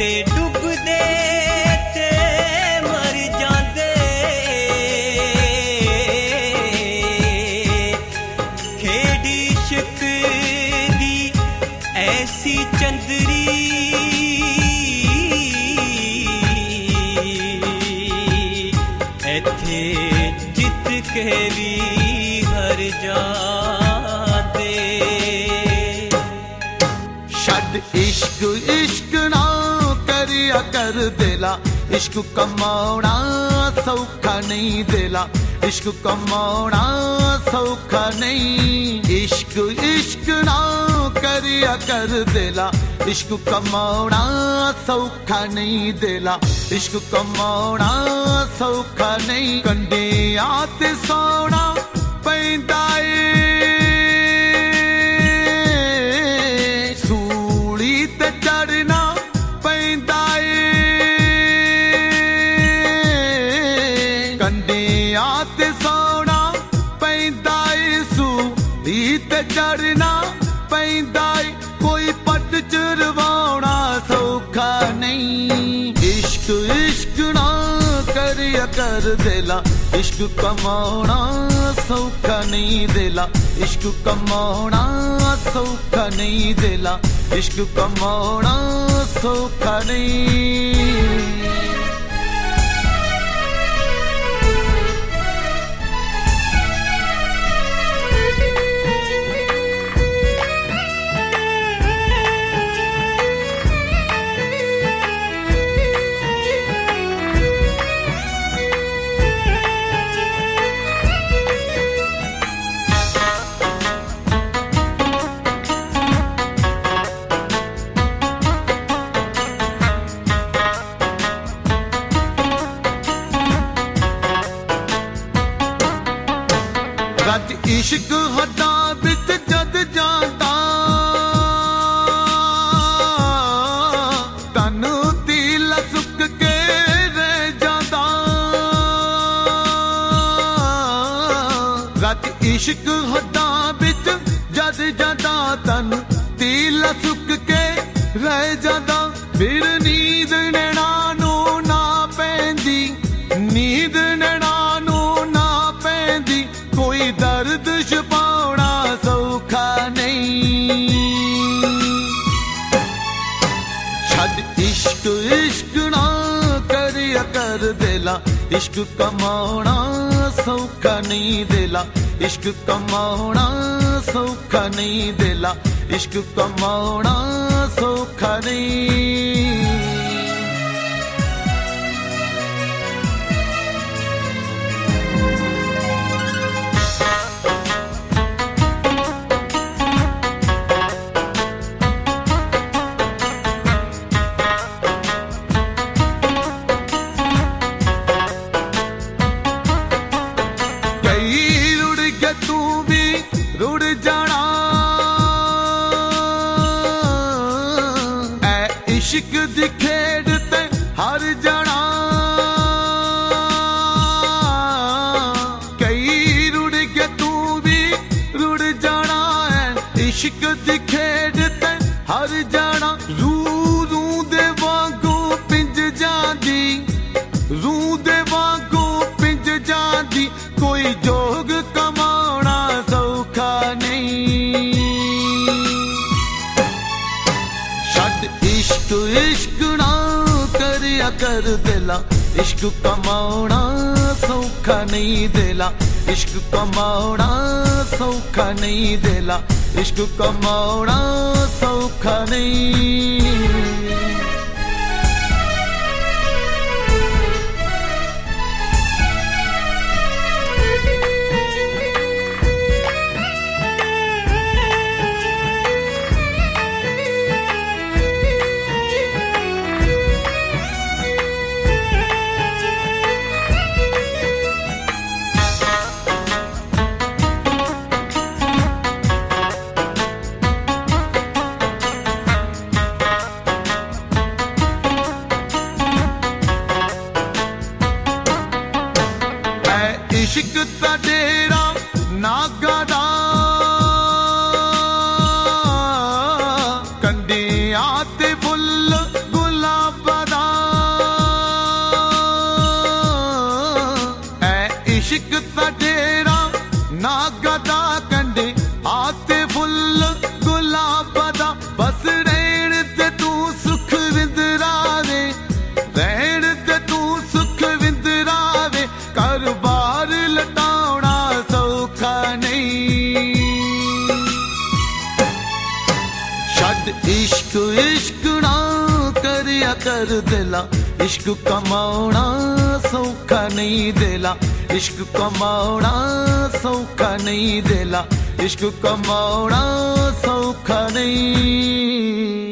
डुबदे ते मर जांदे, खेड इश्क दी ऐसी चंदरी, इत्थे जित के भी हर जांदे। छड़ इश्क इश्क ना करिया कर दिला, इश्क कमाना सौखा नहीं दिला, इश्क कमाना सौखा नहीं। इश्क इश्क ना करिया कर दिला, इश्क कमाना सौखा नहीं दिला, इश्क कमाना सौखा नहीं। कंडिया ते सोना पैंदा चढ़ना पैंदा कंडिया ते सोना पैंदा, सूली ते चढ़ना पैंदा, कोई पट चरवाना सौखा नहीं। इश्क इश्क ना करिया कर दिला, इश्क कमाना सौखा नहीं दिला, इश्क कमाना सौखा नहीं दिला, इश्क कमाना सौखा नहीं। रज इश्क हदा बिच जद जाता, तन दिल सुक के रह जाता। रज इश्क हदा बिच जद जाता, तन दिल सुक के रह जाता। फिर नींद नैना नू ना पैंदी, नींद नैना नू ना पैंदी, कोई दर्द छुपाना सौखा नहीं। छड़ इश्क इश्क ना करिया कर दिला, इश्क कमाना सौखा नहीं दिला, इश्क कमाना सौखा नहीं दिला, इश्क कमाना सौखा नहीं। तू भी रुड़ जाना, ऐ इश्क दी खेड ते हार जाना। कई रुड़ के तू भी रुड़ जाना, ऐ इश्क दी खेड ते हार जाना। रू रू दे वांगू पिंज जांदी, रू दे वांगू पिंज जांदी, कोई जोग कमाना सौखा नहीं। छड़ इश्क इश्क ना करिया कर दिला, इश्क कमाना सौखा नहीं दिला, इश्क कमाना सौखा नहीं दिला, इश्क कमाना सौखा नहीं। इश्क दा डेरा नागा दा, कंडियां ते फुल गुलाब कर दिला, इश्क कमाना सौखा नहीं दिला, इश्क कमाना सौखा नहीं दिला, इश्क कमाना सौखा नहीं।